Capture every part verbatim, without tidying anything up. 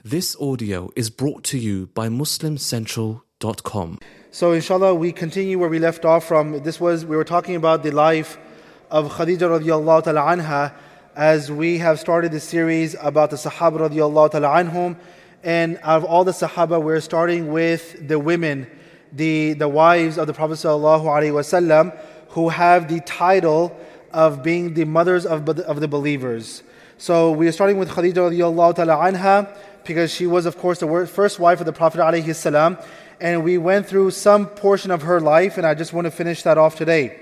This audio is brought to you by muslim central dot com. So inshallah we continue where we left off from. This was, we were talking about the life of Khadija radiallahu ta'ala anha, as we have started this series about the Sahaba radiallahu ta'ala anhum. And out of all the Sahaba, we're starting with the women, the, the wives of the Prophet sallallahu alaihi wasallam, who have the title of being the mothers of, of the believers. So we are starting with Khadija radiallahu ta'ala anha, because she was, of course, the first wife of the Prophet alayhi salam, and we went through some portion of her life, and I just want to finish that off today.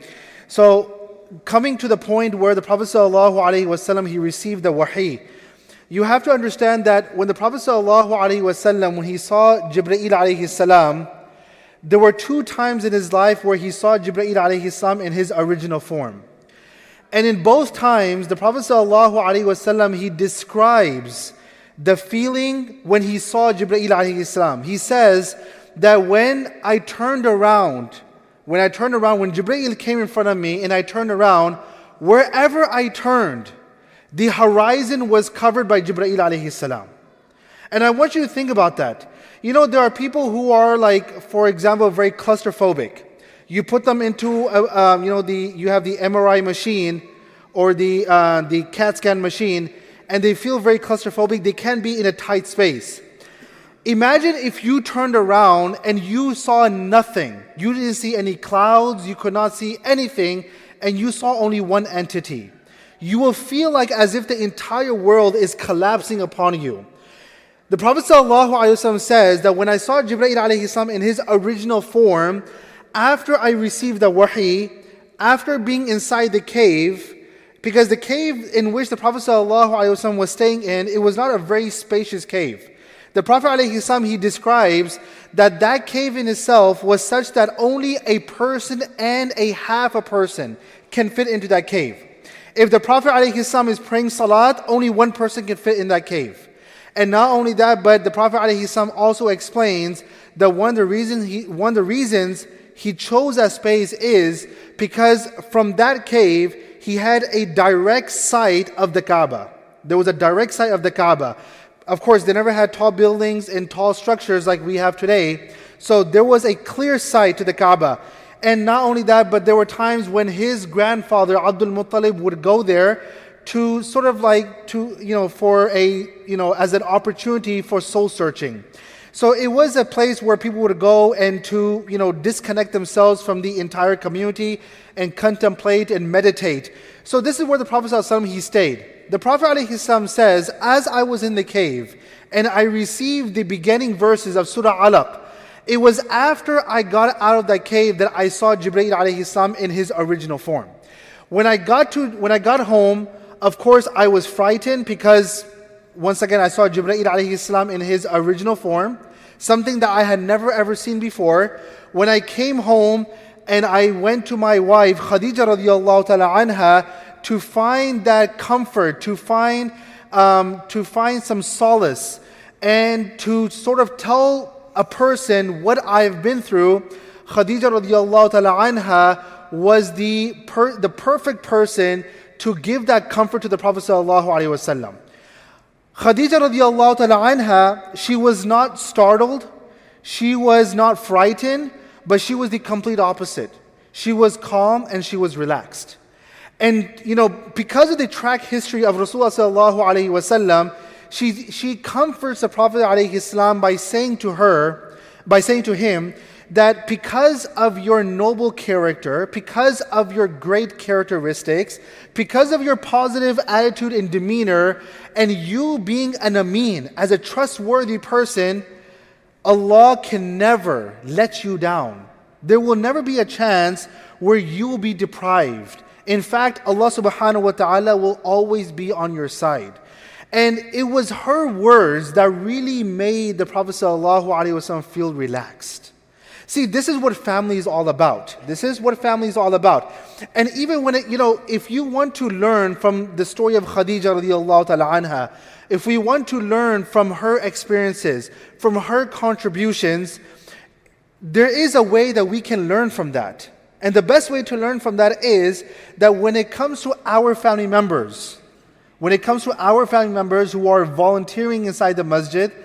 So, coming to the point where the Prophet sallallahu alaihi wasallam, he received the wahi. You have to understand that when the Prophet sallallahu alaihi wasallam, when he saw Jibreel alayhi salam, there were two times in his life where he saw Jibreel alayhi salam in his original form. And in both times, the Prophet sallallahu alaihi wasallam, he describes the feeling when he saw Jibreel alayhi salam. He says that when I turned around, when I turned around, when Jibreel came in front of me and I turned around, wherever I turned, the horizon was covered by Jibreel alayhi salam. And I want you to think about that. You know, there are people who are like, for example, very claustrophobic. You put them into, a, um, you know, the you have the M R I machine or the uh, the CAT scan machine, and they feel very claustrophobic. They can't be in a tight space. Imagine if you turned around and you saw nothing. You didn't see any clouds. You could not see anything. And you saw only one entity. You will feel like as if the entire world is collapsing upon you. The Prophet ﷺ says that when I saw Jibreel alayhi salam in his original form, after I received the wahi, after being inside the cave, because the cave in which the Prophet ﷺ was staying in, it was not a very spacious cave. The Prophet ﷺ, he describes that that cave in itself was such that only a person and a half a person can fit into that cave. If the Prophet ﷺ is praying salat, only one person can fit in that cave. And not only that, but the Prophet ﷺ also explains that one of the reasons he, one of the reasons he chose that space is because from that cave, he had a direct sight of the Kaaba. There was a direct sight of the Kaaba. Of course, they never had tall buildings and tall structures like we have today. So there was a clear sight to the Kaaba. And not only that, but there were times when his grandfather, Abdul Muttalib, would go there to sort of like, to you know, for a, you know, as an opportunity for soul searching. So it was a place where people would go and to, you know, disconnect themselves from the entire community and contemplate and meditate. So this is where the Prophet ﷺ, he stayed. The Prophet ﷺ says, as I was in the cave and I received the beginning verses of Surah Alaq, it was after I got out of that cave that I saw Jibreel alayhi salam in his original form. When I got to, when I got home, of course I was frightened because once again, I saw Jibreel alayhi salam in his original form, something that I had never ever seen before. When I came home and I went to my wife, Khadija radiallahu ta'ala anha, to find that comfort, to find, um, to find some solace, and to sort of tell a person what I've been through, Khadija radiallahu ta'ala anha was the, per, the perfect person to give that comfort to the Prophet sallallahu alaihi wasallam. Khadija radiallahu ta'ala anha, she was not startled, she was not frightened, but she was the complete opposite. She was calm and she was relaxed. And you know, because of the track history of Rasulullah sallallahu alaihi wasallam, she she comforts the Prophet alayhi salam by saying to her, by saying to him, that because of your noble character, because of your great characteristics, because of your positive attitude and demeanor, and you being an ameen, as a trustworthy person, Allah can never let you down. There will never be a chance where you will be deprived. In fact, Allah subhanahu wa ta'ala will always be on your side. And it was her words that really made the Prophet sallallahu alaihi wasallam feel relaxed. See, this is what family is all about. This is what family is all about. And even when it, you know, if you want to learn from the story of Khadija radiallahu ta'ala anha, if we want to learn from her experiences, from her contributions, there is a way that we can learn from that. And the best way to learn from that is that when it comes to our family members, when it comes to our family members who are volunteering inside the masjid,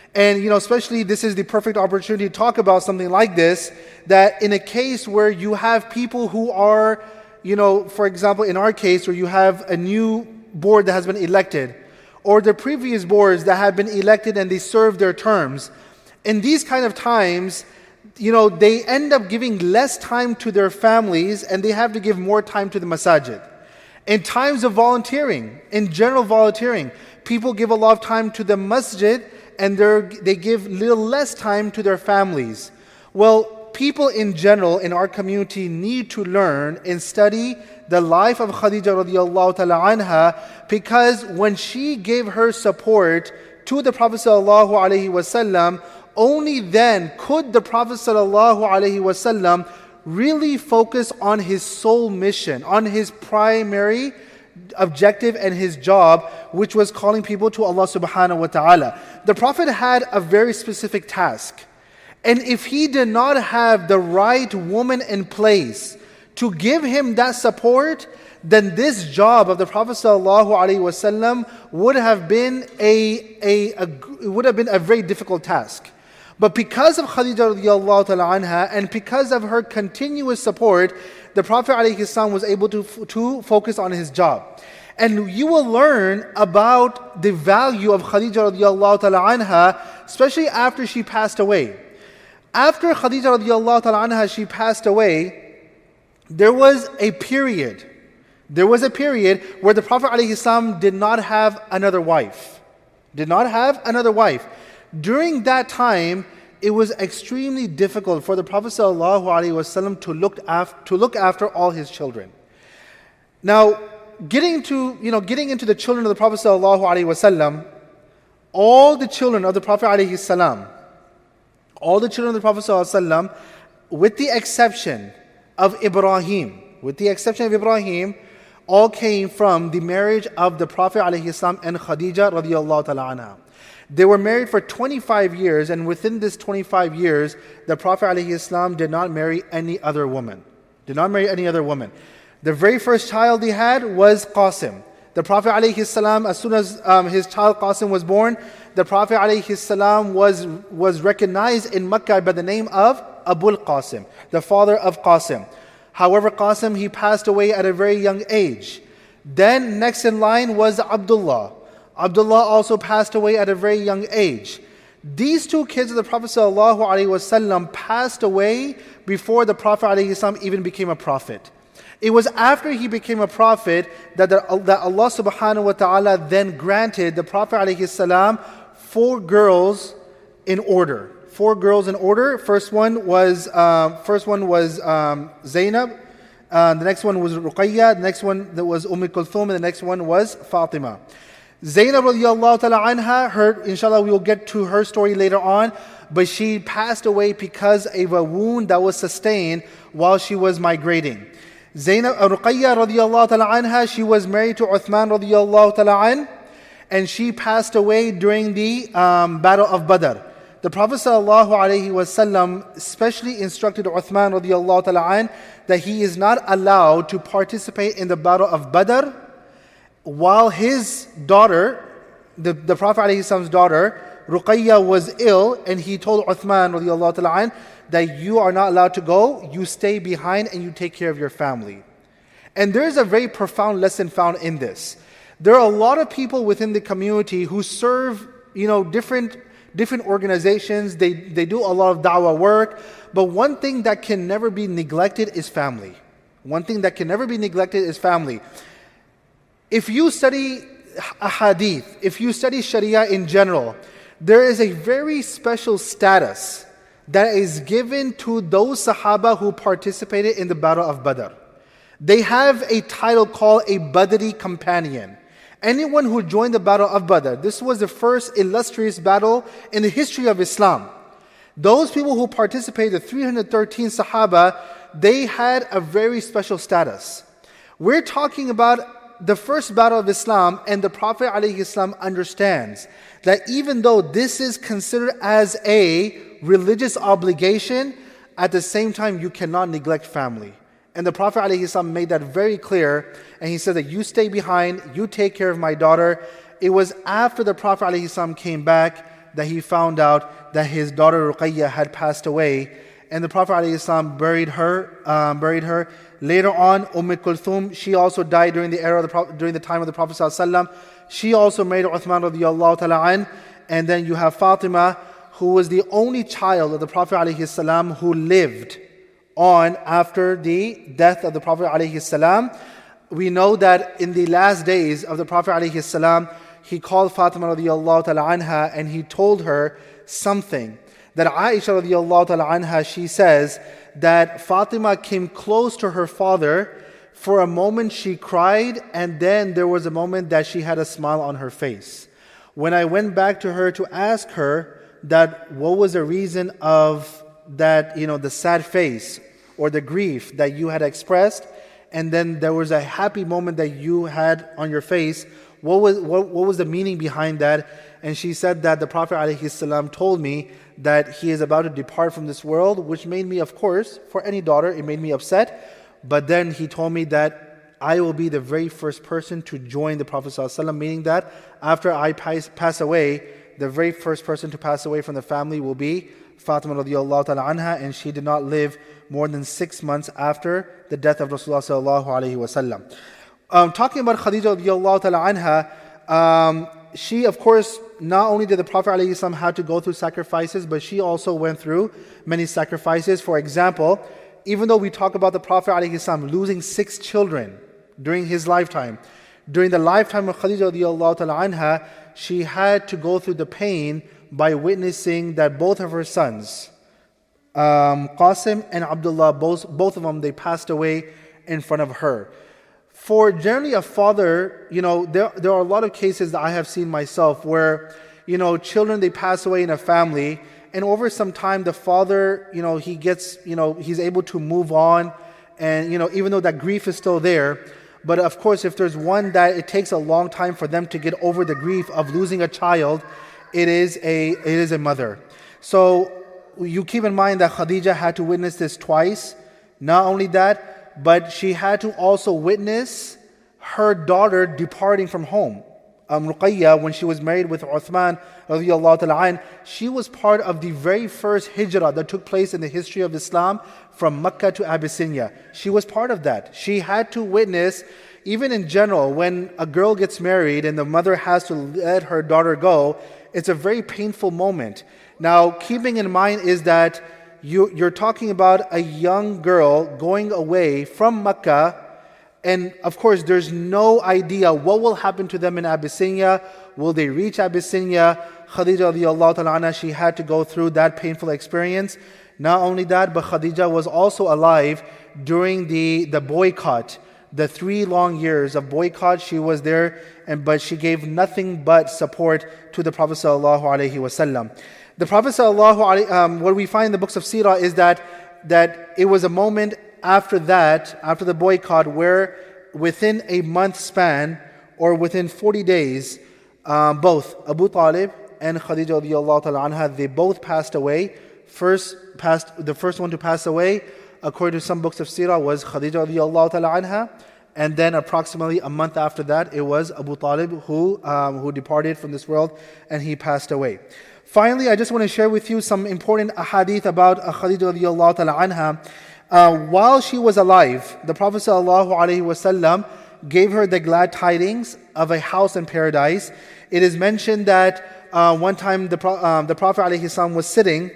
And, you know, especially this is the perfect opportunity to talk about something like this, that in a case where you have people who are, you know, for example, in our case, where you have a new board that has been elected, or the previous boards that have been elected and they serve their terms. In these kind of times, you know, they end up giving less time to their families and they have to give more time to the masajid. In times of volunteering, in general volunteering, people give a lot of time to the masjid and they give little less time to their families. Well, people in general in our community need to learn and study the life of Khadija radiallahu ta'ala anha, because when she gave her support to the Prophet sallallahu alaihi wasallam, only then could the Prophet sallallahu alaihi wasallam really focus on his sole mission, on his primary objective and his job, which was calling people to Allah subhanahu wa ta'ala. The Prophet had a very specific task. And if he did not have the right woman in place to give him that support, then this job of the Prophet sallallahu alaihi wasallam would have been a, a, a it would have been a very difficult task. But because of Khadija radiallahu ta'ala anha and because of her continuous support, the Prophet alayhi salam was able to, to focus on his job. And you will learn about the value of Khadija radiallahu ta'ala anha, especially after she passed away. After Khadija radiallahu ta'ala anha, she passed away, there was a period, there was a period where the Prophet ﷺ did not have another wife. Did not have another wife. During that time, it was extremely difficult for the Prophet ﷺ to look after, to look after all his children. Now, getting to, you know, getting into the children of the Prophet ﷺ, all the children of the Prophet ﷺ, all the children of the Prophet ﷺ, with the exception of Ibrahim, with the exception of Ibrahim, all came from the marriage of the Prophet ﷺ and Khadija radiallahu ta'ala anha. They were married for twenty-five years, and within this twenty-five years, the Prophet ﷺ did not marry any other woman. Did not marry any other woman. The very first child he had was Qasim. The Prophet ﷺ, as soon as um, his child Qasim was born, the Prophet ﷺ was, was recognized in Makkah by the name of Abul Qasim, the father of Qasim. However, Qasim, he passed away at a very young age. Then next in line was Abdullah. Abdullah also passed away at a very young age. These two kids of the Prophet ﷺ passed away before the Prophet ﷺ even became a prophet. It was after he became a prophet that, the, that Allah subhanahu wa ta'ala then granted the Prophet ﷺ four girls in order. Four girls in order. First one was uh, first one was um, Zainab. Uh, the next one was Ruqayya. The next one that was Umm Kulthum. And the next one was Fatima. Zainab radiallahu ta'ala anha, her, inshallah we will get to her story later on, but she passed away because of a wound that was sustained while she was migrating. Zainab, uh, Ruqayya radiallahu ta'ala anha, she was married to Uthman radiallahu ta'ala an, and she passed away during the um, Battle of Badr. The Prophet ﷺ especially instructed Uthman radiallahu ta'ala an that he is not allowed to participate in the Battle of Badr while his daughter, the, the Prophet ﷺ's daughter, Ruqayya, was ill, and he told Uthman radiallahu ta'ala an that you are not allowed to go, you stay behind and you take care of your family. And there is a very profound lesson found in this. There are a lot of people within the community who serve, you know, different different organizations. They, they do a lot of da'wah work. But one thing that can never be neglected is family. One thing that can never be neglected is family. If you study ahadith, if you study Sharia in general, there is a very special status that is given to those Sahaba who participated in the Battle of Badr. They have a title called a Badri companion. Anyone who joined the Battle of Badr, this was the first illustrious battle in the history of Islam. Those people who participated, the three hundred thirteen Sahaba, they had a very special status. We're talking about the first battle of Islam, and the Prophet ﷺ understands that even though this is considered as a religious obligation, at the same time you cannot neglect family. And the Prophet ﷺ made that very clear, and he said that you stay behind, you take care of my daughter. It was after the Prophet ﷺ came back that he found out that his daughter Ruqayya had passed away, and the Prophet ﷺ buried her. Um, buried her. Later on, Umm Kulthum, she also died during the era of the Pro- during the time of the Prophet ﷺ. She also married Uthman radiyallahu ta'ala an. And then you have Fatima, who was the only child of the Prophet ﷺ who lived on after the death of the Prophet ﷺ. We know that in the last days of the Prophet ﷺ, he called Fatima radiyallahu ta'ala anha and he told her something. That Aisha radiyallahu ta'ala anha, she says that Fatima came close to her father. For a moment she cried, and then there was a moment that she had a smile on her face. When I went back to her to ask her that what was the reason of that, you know, the sad face or the grief that you had expressed, and then there was a happy moment that you had on your face, what was what, what was the meaning behind that? And she said that the Prophet ﷺ told me that he is about to depart from this world, which made me, of course, for any daughter, it made me upset. But then he told me that I will be the very first person to join the Prophet ﷺ, meaning that after I pass, pass away, the very first person to pass away from the family will be Fatima radiyallahu ta'ala anha, and she did not live more than six months after the death of Rasulullah sallallahu alayhi wa sallam. Um, talking about Khadija radiyallahu ta'ala anha, um, she, of course, not only did the Prophet ﷺ have to go through sacrifices, but she also went through many sacrifices. For example, even though we talk about the Prophet ﷺ losing six children during his lifetime, during the lifetime of Khadija radiyallahu ta'ala anha, she had to go through the pain by witnessing that both of her sons, um, Qasim and Abdullah, both, both of them, they passed away in front of her. For generally a father, you know, there, there are a lot of cases that I have seen myself where, you know, children, they pass away in a family, and over some time the father, you know, he gets, you know, he's able to move on, and, you know, even though that grief is still there. But of course, if there's one that it takes a long time for them to get over the grief of losing a child, it is a, it is a mother. So you keep in mind that Khadija had to witness this twice. Not only that, but she had to also witness her daughter departing from home. Um, Ruqayya, when she was married with Uthman radiyallahu ta'ala an, she was part of the very first hijrah that took place in the history of Islam from Mecca to Abyssinia. She was part of that. She had to witness, even in general, when a girl gets married and the mother has to let her daughter go, it's a very painful moment. Now, keeping in mind is that You, you're talking about a young girl going away from Mecca, and of course there's no idea what will happen to them in Abyssinia. Will they reach Abyssinia? Khadija radiyallahu ta'ala anha, she had to go through that painful experience. Not only that, but Khadija was also alive during the, the boycott. The three long years of boycott, she was there, and but she gave nothing but support to the Prophet sallallahu alaihi wasallam. The Prophet ﷺ, um, what we find in the books of Sirah is that, that it was a moment after that, after the boycott, where within a month span, or within forty days, um, both Abu Talib and Khadija radiyallahu ta'ala anha, they both passed away. First passed, the first one to pass away, according to some books of Sirah, was Khadija radiyallahu ta'ala anha. And then approximately a month after that, it was Abu Talib who, um, who departed from this world, and he passed away. Finally, I just want to share with you some important ahadith about Khadija radiyallahu ta'ala anha. Uh, while she was alive, the Prophet sallallahu alaihi wasallam gave her the glad tidings of a house in paradise. It is mentioned that uh, one time the, uh, the Prophet alayhi salam was sitting,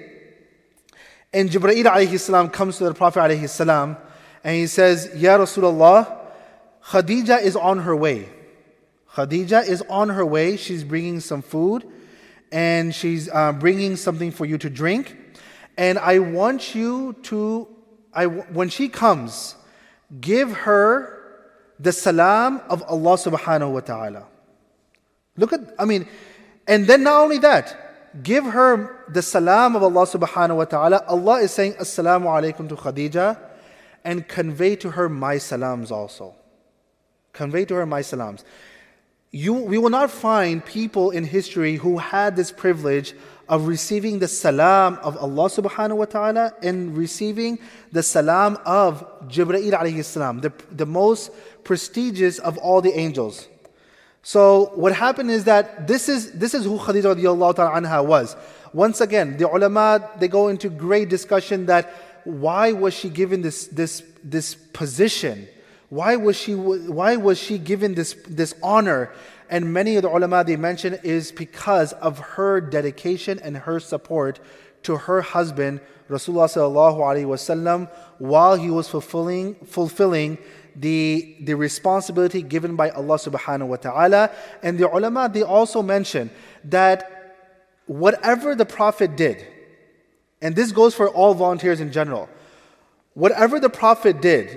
and Jibreel alayhi salam comes to the Prophet alayhi salam, and he says, Ya Rasulullah, Khadija is on her way. Khadija is on her way. She's bringing some food, and she's uh, bringing something for you to drink. And I want you to, I, when she comes, give her the salam of Allah subhanahu wa ta'ala. Look at, I mean, and then not only that, give her the salam of Allah subhanahu wa ta'ala. Allah is saying, Assalamu alaikum to Khadija, and convey to her my salams also. Convey to her my salams. You, we will not find people in history who had this privilege of receiving the salam of Allah subhanahu wa ta'ala and receiving the salam of Jibreel alayhi salam, the, the most prestigious of all the angels. So what happened is that this is this is who Khadija radiallahu ta'ala anha was. Once again, the ulama, they go into great discussion that why was she given this this this position? Why was she why was she given this this honor? And many of the ulama, they mention is because of her dedication and her support to her husband Rasulullah sallallahu alaihi wasallam while he was fulfilling fulfilling the the responsibility given by Allah subhanahu wa ta'ala. And the ulama, they also mention that whatever the Prophet did, and this goes for all volunteers in general, whatever the Prophet did,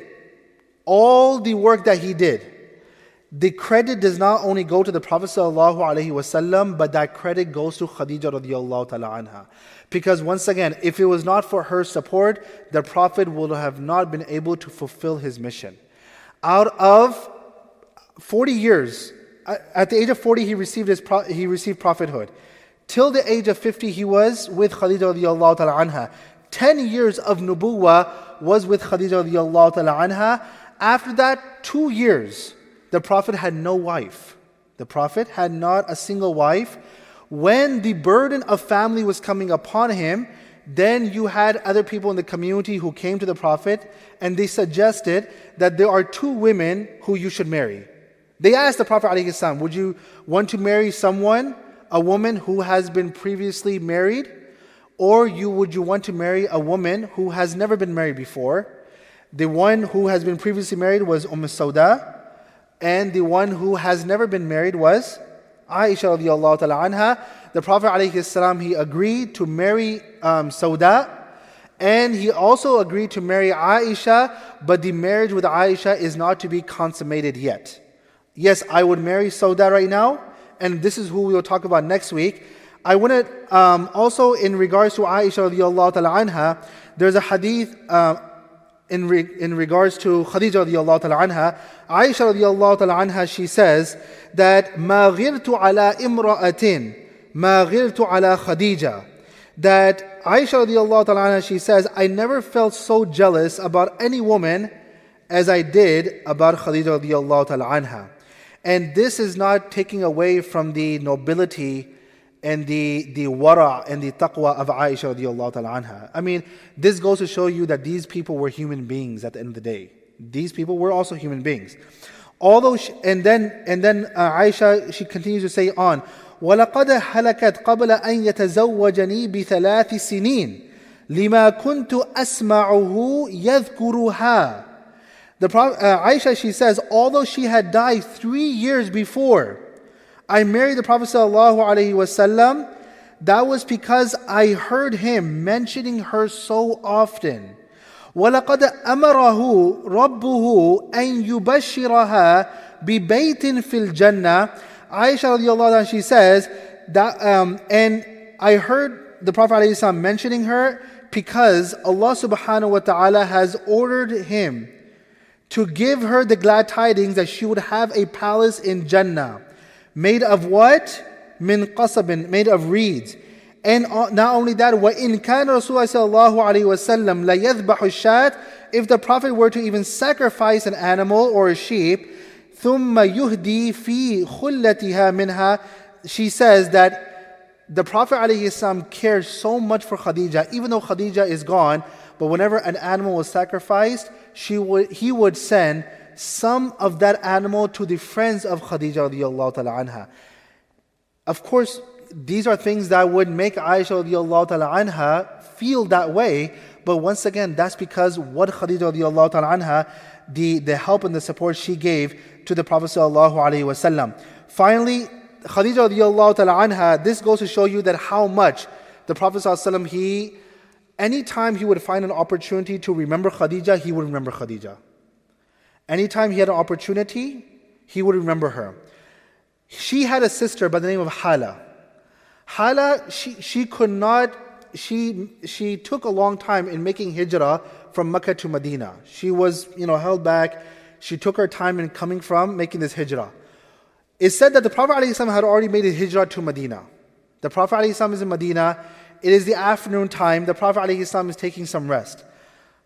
all the work that he did, the credit does not only go to the Prophet sallallahu alaihi wasallam, but that credit goes to Khadija radiallahu ta'ala anha. Because once again, if it was not for her support, the Prophet would have not been able to fulfill his mission. Out of forty years, at the age of forty, he received his he received prophethood. Till the age of fifty, he was with Khadija radiallahu ta'ala anha. Ten years of nubuwah was with Khadija radiallahu ta'ala anha. After that, two years, the Prophet had no wife. The Prophet had not a single wife. When the burden of family was coming upon him, then you had other people in the community who came to the Prophet and they suggested that there are two women who you should marry. They asked the Prophet ﷺ, would you want to marry someone, a woman who has been previously married? Or you would you want to marry a woman who has never been married before? The one who has been previously married was Umm Sauda, and the one who has never been married was Aisha radiallahu ta'ala anha. The Prophet ﷺ, he agreed to marry um, Sauda, and he also agreed to marry Aisha, but the marriage with Aisha is not to be consummated yet. Yes, I would marry Sauda right now, and this is who we will talk about next week. I want to um, also, in regards to Aisha radiallahu ta'ala anha, there's a hadith uh, in, re, in regards to Khadija radiallahu ta'ala anha. Aisha radiallahu ta'ala anha, she says that مَا غِرْتُ عَلَىٰ إِمْرَأَةٍ مَا غِرْتُ عَلَىٰ خَدِيجَةٍ. That Aisha radiallahu ta'ala anha, she says, I never felt so jealous about any woman as I did about Khadija radiallahu ta'ala anha. And this is not taking away from the nobility and the, the wara and the taqwa of Aisha radiallahu ta'ala anha. I mean, this goes to show you that these people were human beings at the end of the day. These people were also human beings. Although, she, and then and then uh, Aisha, she continues to say on, وَلَقَدْ هَلَكَتْ قَبْلَ أَنْ يَتَزَوَّجَنِي بِثَلَاثِ سِنِينَ لِمَا كُنْتُ أَسْمَعُهُ يَذْكُرُهَا. The Prophet, uh, Aisha, she says, although she had died three years before I married the Prophet sallallahu alaihi wasallam, that was because I heard him mentioning her so often. وَلَقَدْ أَمَرَهُ رَبُّهُ أَنْ يُبَشِّرَهَا بِبَيْتٍ فِي الْجَنَّةِ. Aisha radiallahu anha, she says, that, um, and I heard the Prophet ﷺ mentioning her because Allah subhanahu wa ta'ala has ordered him to give her the glad tidings that she would have a palace in Jannah. Made of what? Min qasabin, made of reeds. And not only that, وَإِنْ كَانَ رَسُولُ اللَّهِ صَلَّى اللَّهُ عَلَيْهِ وَسَلَّمْ لَيَذْبَحُ الشَّاةِ. If the Prophet were to even sacrifice an animal or a sheep, ثُمَّ يُهْدِي فِي خُلَّتِهَا مِنْهَا. She says that the Prophet ﷺ cares so much for Khadija, even though Khadija is gone, but whenever an animal was sacrificed, she would, he would send some of that animal to the friends of Khadija radiallahu ta'ala anha. Of course, these are things that would make Aisha radiallahu ta'ala anha feel that way, but once again, that's because what Khadija radiallahu ta'ala anha, the, the help and the support she gave to the Prophet sallallahu alaihi wasallam. Finally, Khadija radiallahu ta'ala anha, this goes to show you that how much the Prophet sallallahu alaihi wasallam, he, anytime he would find an opportunity to remember Khadija, he would remember Khadija. Anytime he had an opportunity, he would remember her. She had a sister by the name of Hala. Hala, she, she could not, she, she took a long time in making hijrah from Mecca to Medina. She was, you know, held back. She took her time in coming from making this hijrah. It's said that the Prophet ﷺ had already made a hijrah to Medina. The Prophet ﷺ is in Medina. It is the afternoon time. The Prophet ﷺ is taking some rest.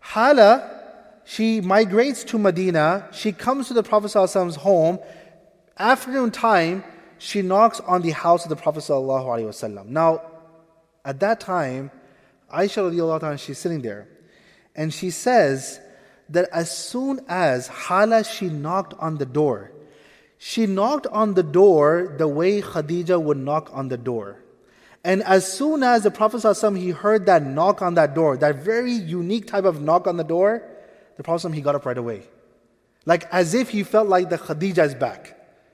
Hala, she migrates to Medina. She comes to the Prophet ﷺ's home. afternoon time, she knocks on the house of the Prophet sallallahu alaihi wasallam. Now, at that time, Aisha radiallahu anha, she's sitting there, and she says that as soon as Hala, she knocked on the door, she knocked on the door the way Khadija would knock on the door. And as soon as the Prophet sallallahu alaihi wasallam, he heard that knock on that door, that very unique type of knock on the door, the Prophet sallallahu alaihi wasallam, he got up right away. Like as if he felt like the Khadija is back.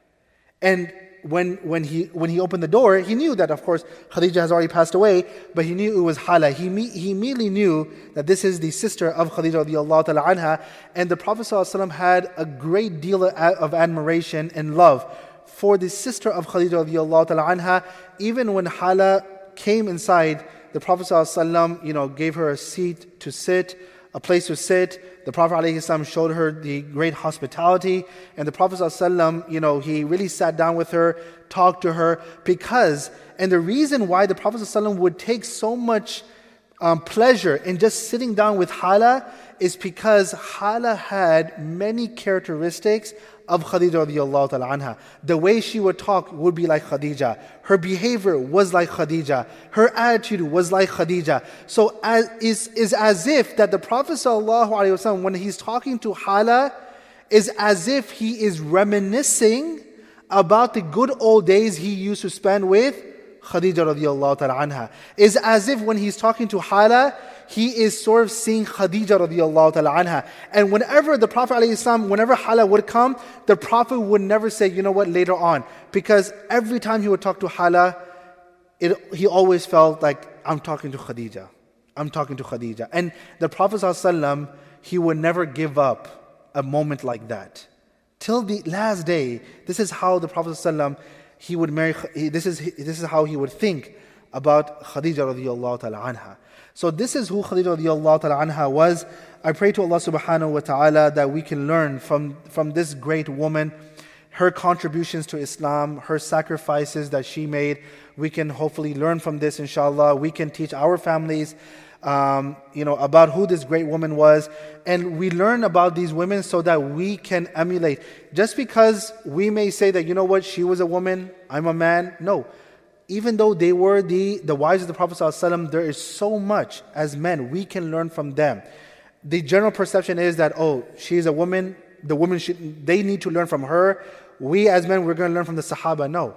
And when when he when he opened the door, he knew that of course Khadija has already passed away, but he knew it was Hala. He, he immediately knew that this is the sister of Khadija radiallahu ta'ala anha. And the Prophet ﷺ had a great deal of, of admiration and love for the sister of Khadija radiallahu ta'ala anha. Even when Hala came inside, the Prophet ﷺ, you know, gave her a seat to sit, a place to sit. The Prophet ﷺ showed her the great hospitality, and the Prophet ﷺ, you know, he really sat down with her, talked to her, because, and the reason why the Prophet ﷺ would take so much um, pleasure in just sitting down with Hala is because Hala had many characteristics of Khadija radiallahu ta'ala anha. The way she would talk would be like Khadija. Her behavior was like Khadija. Her attitude was like Khadija. So as, is, is as if that the Prophet sallallahu alaihi wasallam, when he's talking to Hala, is as if he is reminiscing about the good old days he used to spend with Khadija radiallahu ta'ala anha. Is as if when he's talking to Hala, he is sort of seeing Khadija radiallahu ta'ala anha. And whenever the Prophet ﷺ, whenever Hala would come, the Prophet would never say, you know what, later on. Because every time he would talk to Hala, it, he always felt like, I'm talking to Khadija. I'm talking to Khadija. And the Prophet ﷺ, he would never give up a moment like that. Till the last day, this is how the Prophet ﷺ, he would marry, this is, this is how he would think about Khadija radiallahu ta'ala anha. So this is who Khadija radiallahu ta'ala anha was. I pray to Allah subhanahu wa ta'ala that we can learn from, from this great woman, her contributions to Islam, her sacrifices that she made. We can hopefully learn from this, inshallah. We can teach our families um, you know, about who this great woman was. And we learn about these women so that we can emulate. Just because we may say that, you know what, she was a woman, I'm a man. No. Even though they were the, the wives of the Prophet ﷺ, there is so much as men we can learn from them. The general perception is that, oh, she's a woman, the woman should, they need to learn from her. We as men, we're going to learn from the Sahaba. No.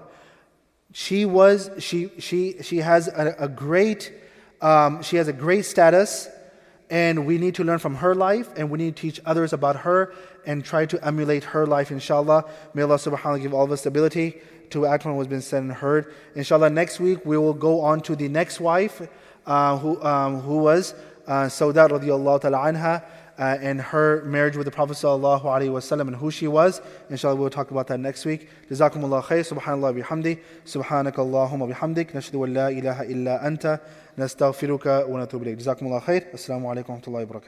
She was, she she she has a, a great, um, she has a great status, and we need to learn from her life, and we need to teach others about her, and try to emulate her life, inshallah. May Allah subhanahu wa ta'ala give all of us stability to act on what's been said and heard. Inshallah, next week we will go on to the next wife, uh, who um, who was uh, Sauda radiallahu ta'ala anha, uh, and her marriage with the Prophet sallallahu alaihi wasallam, and who she was. Inshallah, we'll talk about that next week. Jazakumullah khair. Subhanallah bihamdi. Subhanakallahumma bihamdik. Nashhadu an la ilaha illa anta. Nastaghfiruka wa natubu ilayk. Jazakumullah khair. Assalamu alaikum wa rahmatullahi wa barakatuh.